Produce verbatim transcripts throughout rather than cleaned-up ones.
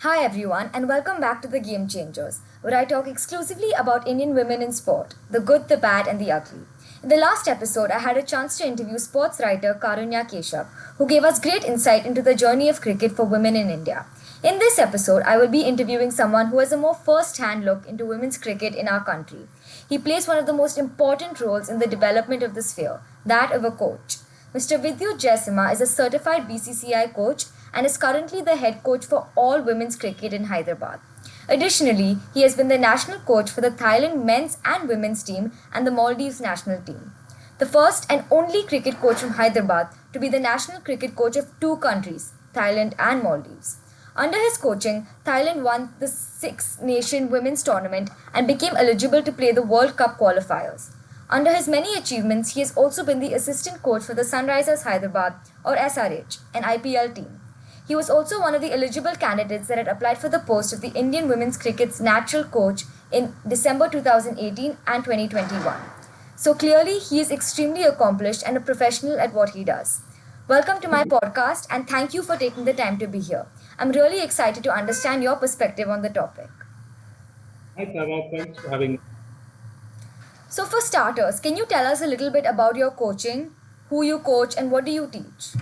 Hi everyone, and welcome back to the Game Changers, where I talk exclusively about Indian women in sport, the good, the bad, and the ugly. In the last episode, I had a chance to interview sports writer Karunya Keshav, who gave us great insight into the journey of cricket for women in India. In this episode, I will be interviewing someone who has a more first hand look into women's cricket in our country. He plays one of the most important roles in the development of the sphere, that of a coach. Mister Vidyut Jaisima is a certified B C C I coach and is currently the head coach for all women's cricket in Hyderabad. Additionally, he has been the national coach for the Thailand men's and women's team and the Maldives national team. The first and only cricket coach from Hyderabad to be the national cricket coach of two countries, Thailand and Maldives. Under his coaching, Thailand won the Six Nation Women's Tournament and became eligible to play the World Cup qualifiers. Under his many achievements, he has also been the assistant coach for the Sunrisers Hyderabad or S R H, an I P L team. He was also one of the eligible candidates that had applied for the post of the Indian women's cricket's natural coach in December two thousand eighteen and twenty twenty-one. So clearly, he is extremely accomplished and a professional at what he does. Welcome to my podcast and thank you for taking the time to be here. I'm really excited to understand your perspective on the topic. Hi, Tara. Thanks for having me. So, for starters, can you tell us a little bit about your coaching, who you coach, and what do you teach?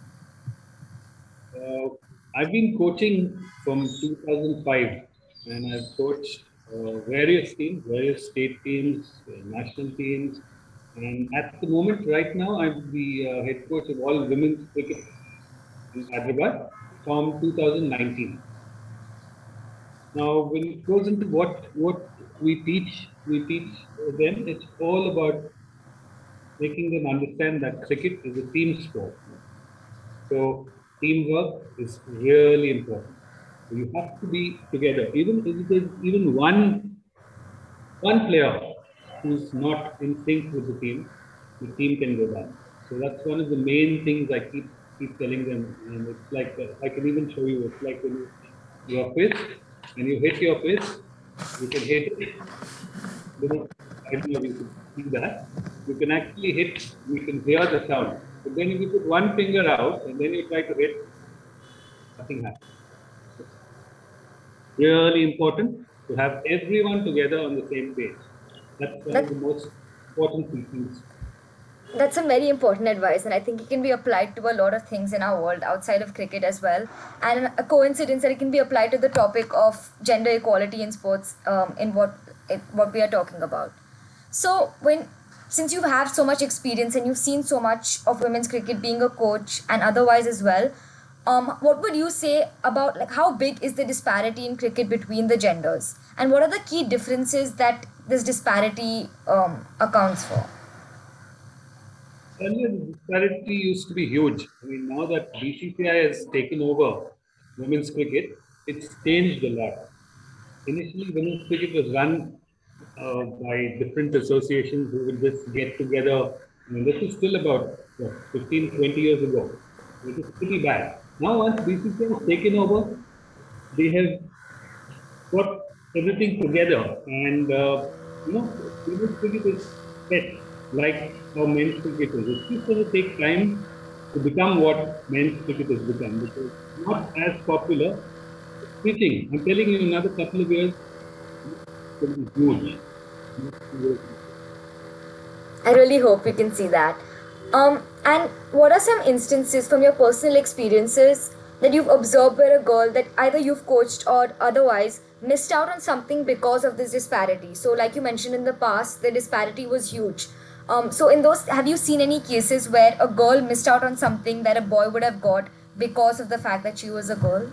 Uh, I've been coaching from two thousand five, and I've coached uh, various teams, various state teams, uh, national teams, and at the moment, right now, I'm the uh, head coach of all women's cricket in Hyderabad from two thousand nineteen. Now, when it goes into what what we teach, we teach them. It's all about making them understand that cricket is a team sport. So teamwork is really important. So you have to be together. Even if there's even one one player who's not in sync with the team, the team can go down. So that's one of the main things I keep keep telling them. And it's like uh, I can even show you. It's like when you your fist and you hit your fist, you can hit it. You know, I don't know if you can see that. You can actually hit. You can hear the sound. But then if you put one finger out and then you try to hit, nothing happens. Really important to have everyone together on the same page. That's one of That the most important things. That's some very important advice, and I think it can be applied to a lot of things in our world outside of cricket as well. And a coincidence that it can be applied to the topic of gender equality in sports, um, in what it, what we are talking about. So, when since you have so much experience and you've seen so much of women's cricket being a coach and otherwise as well, um, what would you say about like how big is the disparity in cricket between the genders, and what are the key differences that this disparity um, accounts for? Earlier, the disparity used to be huge. I mean, now that B C C I has taken over women's cricket, it's changed a lot. Initially, women's cricket was run uh, by different associations who would just get together. I mean, this is still about what, fifteen, twenty years ago. It is pretty bad. Now, once B C C I has taken over, they have got everything together. And, uh, you know, women's cricket is set like how men's cricket is. It's just going to take time to become what men's cricket has become because it's not as popular. Teaching, I'm telling you, another couple of years, it's going to be huge. I really hope we can see that. Um, and what are some instances from your personal experiences that you've observed where a girl that either you've coached or otherwise missed out on something because of this disparity? So, like you mentioned in the past, the disparity was huge. Um, so, in those, have you seen any cases where a girl missed out on something that a boy would have got because of the fact that she was a girl?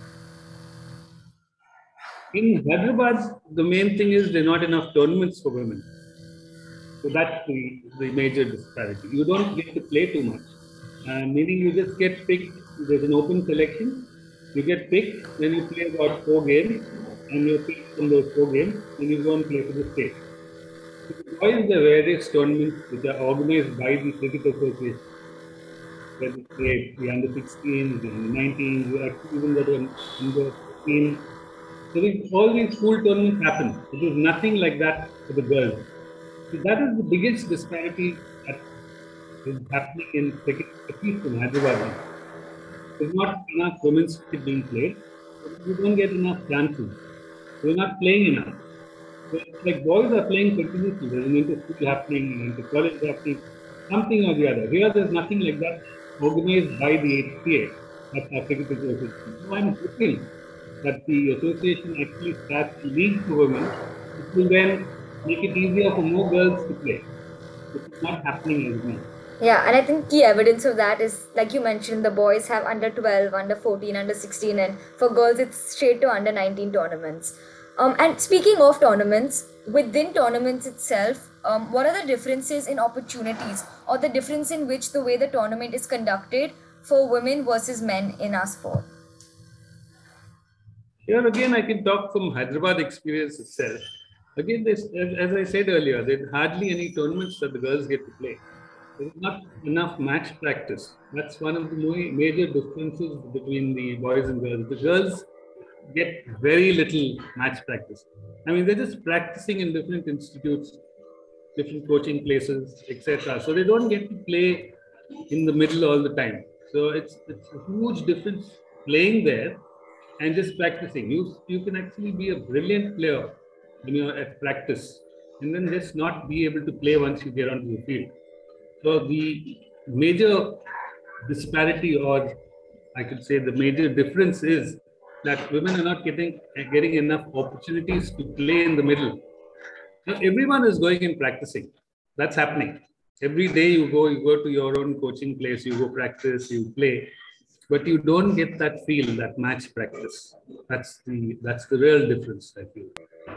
In Hyderabad, the main thing is there are not enough tournaments for women. So that's the, the major disparity. You don't get to play too much, uh, meaning you just get picked. There's an open selection. You get picked, then you play about four games, and you're picked from those four games, and you go and play for the state. So the boys, there are various tournaments which are organized by the Cricket Association. Where they play the under sixteens, the under nineteens, even the under fifteen. So these, all these school tournaments happen. It is nothing like that for the girls. So that is the biggest disparity that is happening in cricket, at least in Hyderabad. There's not enough women's cricket being played. You don't get enough chances. You're not playing enough. So it's like boys are playing continuously. There's an inter-school happening, an inter-college happening, something or the other. Here, there's nothing like that organized by the H C A. That's African Association. So I'm hoping that the association actually starts a league for women, which will then make it easier for more girls to play, which is not happening as now. Yeah, and I think key evidence of that is, like you mentioned, the boys have under twelve, under fourteen, under sixteen, and for girls, it's straight to under nineteen tournaments. Um, and speaking of tournaments, within tournaments itself, um, what are the differences in opportunities or the difference in which the way the tournament is conducted for women versus men in our sport? Here again, I can talk from Hyderabad experience itself. Again, this, as, as I said earlier, there's hardly any tournaments that the girls get to play. There's not enough match practice. That's one of the ma- major differences between the boys and girls. The girls get very little match practice. I mean, they're just practicing in different institutes, different coaching places, et cetera. So they don't get to play in the middle all the time. So it's it's a huge difference playing there and just practicing. You you can actually be a brilliant player when you're at practice, and then just not be able to play once you get onto the field. So the major disparity, or I could say the major difference, is that women are not getting getting enough opportunities to play in the middle. So everyone is going and practicing. That's happening. Every day you go, you go to your own coaching place, you go practice, you play, but you don't get that feel, that match practice. That's the that's the real difference, I feel.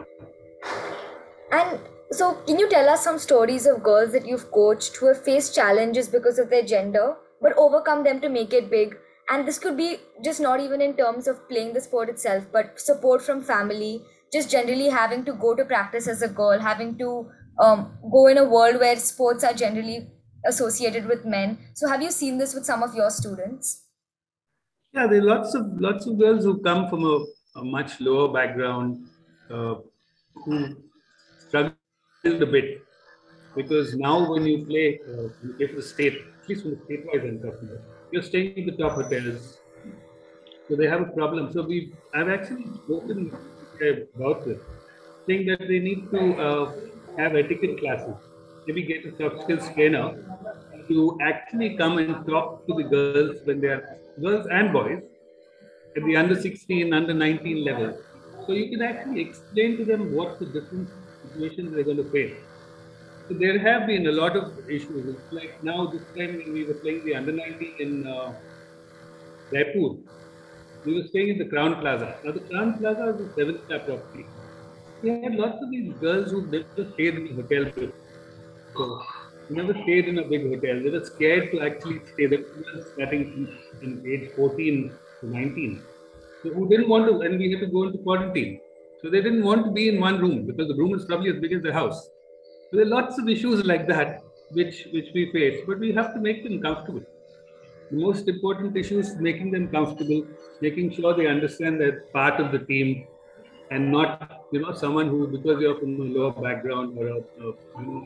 And so, can you tell us some stories of girls that you've coached who have faced challenges because of their gender, but overcome them to make it big? And this could be just not even in terms of playing the sport itself, but support from family, just generally having to go to practice as a girl, having to um, go in a world where sports are generally associated with men. So, have you seen this with some of your students? Yeah, there are lots of lots of girls who come from a, a much lower background, uh, who struggled a bit, because now when you play, uh, you play for the state, at least from the state wise I'm talking about, you're staying in the top hotels, so they have a problem. So we, I've actually spoken about this, saying that they need to uh, have etiquette classes, maybe get a soft skills trainer to actually come and talk to the girls when they are girls and boys at the under sixteen, under nineteen level. So you can actually explain to them what the different situations they're going to face. So there have been a lot of issues. It's like now this time when we were playing the under nineteen in uh, Jaipur, we were staying in the Crown Plaza. Now the Crown Plaza is a seven-star property. We had lots of these girls who never stayed in a hotel before. So they never stayed in a big hotel. They were scared to actually stay. They were starting in, in age fourteen to nineteen. So who didn't want to, and we had to go into quarantine. So they didn't want to be in one room because the room is probably as big as the house. So there are lots of issues like that which which we face, but we have to make them comfortable. The most important issue is making them comfortable, making sure they understand they're part of the team, and not, you know, someone who, because you're from a lower background, or a, a you know,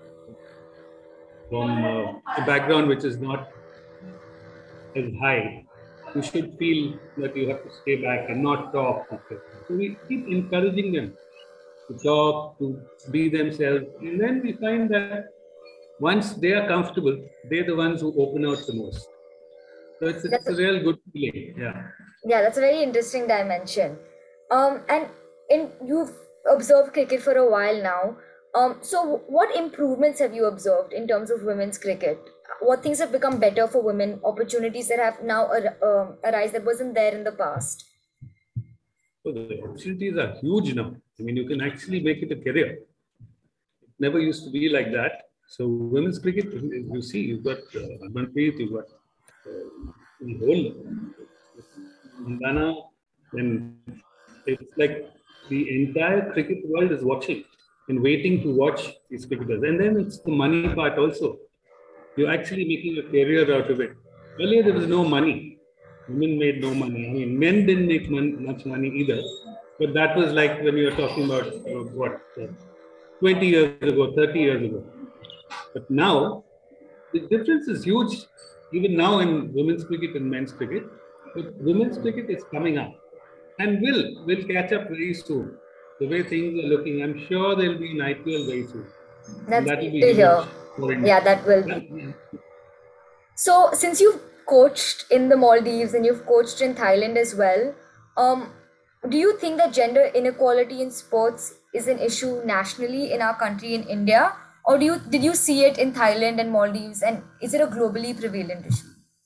from uh, a background which is not as high, you should feel that you have to stay back and not talk, et cetera. So we keep encouraging them to talk, to be themselves, and then we find that once they are comfortable, they're the ones who open out the most. So it's, That's it's a real good feeling. Yeah. Yeah, that's a very interesting dimension. Um, and in you've observed cricket for a while now. Um, so what improvements have you observed in terms of women's cricket? What things have become better for women? Opportunities that have now ar- um, arise that wasn't there in the past. So the opportunities are huge now. I mean, you can actually make it a career. It never used to be like that. So women's cricket, you see, you've got uh, Harmanpreet, you've got uh, the whole Mandana, then it's like the entire cricket world is watching and waiting to watch these cricketers. And then it's the money part also. You're actually making a career out of it. Earlier, there was no money. Women made no money. I mean, men didn't make mon- much money either. But that was like when you were talking about uh, what, uh, twenty years ago, thirty years ago. But now, the difference is huge, even now in women's cricket and men's cricket. But women's cricket is coming up. and will will catch up very soon. The way things are looking, I'm sure there'll be an I P L very soon. And That's that will great be to hear. huge for India. Yeah, that will Yeah, be. So, since you've coached in the Maldives and you've coached in Thailand as well, um, do you think that gender inequality in sports is an issue nationally in our country in India, or do you did you see it in Thailand and Maldives, and is it a globally prevalent issue?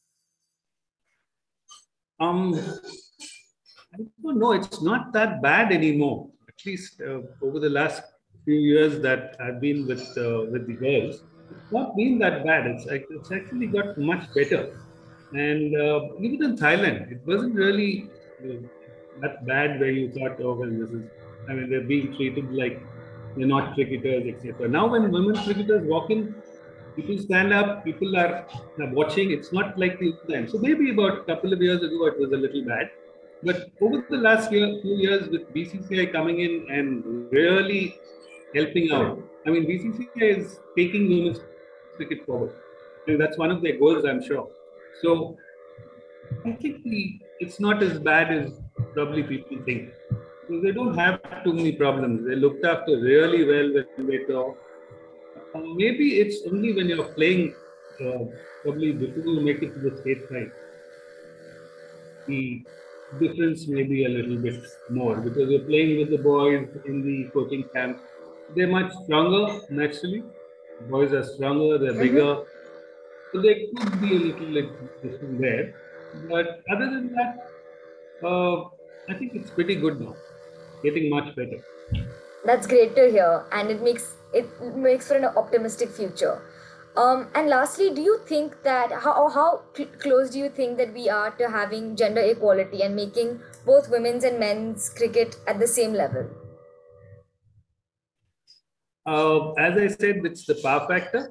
Um, I don't know. It's not that bad anymore. At least uh, over the last few years that I've been with uh, with the girls, it's not been that bad. It's ac- it's actually got much better. And uh, even in Thailand, it wasn't really uh, that bad where you thought, oh well, this is. I mean, they're being treated like they're not cricketers, et cetera. Now, when women cricketers walk in, people stand up, people are, are watching. It's not like the time. So maybe about a couple of years ago, it was a little bad. But over the last year, few years, with B C C I coming in and really helping out, I mean, B C C I is taking women's cricket forward. And that's one of their goals, I'm sure. So I think the, it's not as bad as probably people think. Because they don't have too many problems. They're looked after really well when they talk. Uh, maybe it's only when you're playing, uh, probably before you make it to the state side, the difference may be a little bit more because you're playing with the boys in the coaching camps. They're much stronger naturally. Boys are stronger, they're bigger. So there could be a little like difference there. But other than that, uh, I think it's pretty good now, getting much better. That's great to hear, and it makes it makes for an optimistic future. Um, and lastly, do you think that how how cl- close do you think that we are to having gender equality and making both women's and men's cricket at the same level? Uh, as I said, it's the power factor.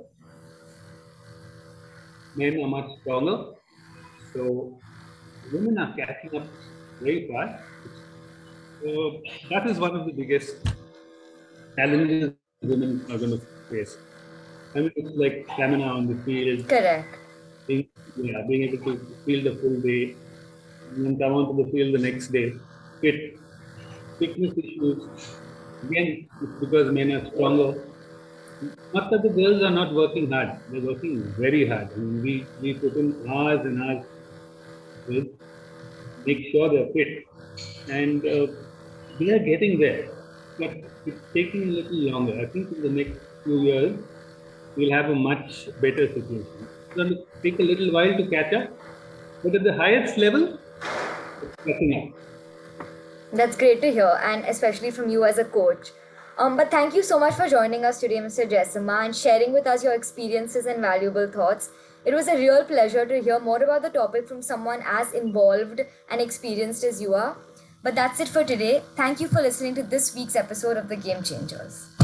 Men are much stronger. So women are catching up very fast. Uh, that is one of the biggest challenges women are going to face. I mean, it's like stamina on the field, Correct. being, yeah, being able to field the full day, and then come onto the field the next day. Fit, fitness issues. Again, it's because men are stronger. Not that the girls are not working hard; they're working very hard. I mean, we we put in hours and hours to make sure they're fit, and uh, they are getting there. But it's taking a little longer. I think in the next few years, we'll have a much better situation. It's going to take a little while to catch up, but at the highest level, it's catching up. That's great to hear, and especially from you as a coach. Um, but thank you so much for joining us today, mister Jessima, and sharing with us your experiences and valuable thoughts. It was a real pleasure to hear more about the topic from someone as involved and experienced as you are. But that's it for today. Thank you for listening to this week's episode of The Game Changers.